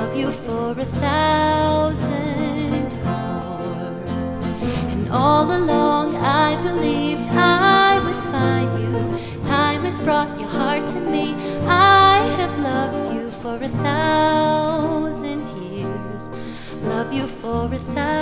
love you for 1,000 more. And all along I believed I would find you. Time has brought your heart to me. I have loved you for 1,000 years. Love you for 1,000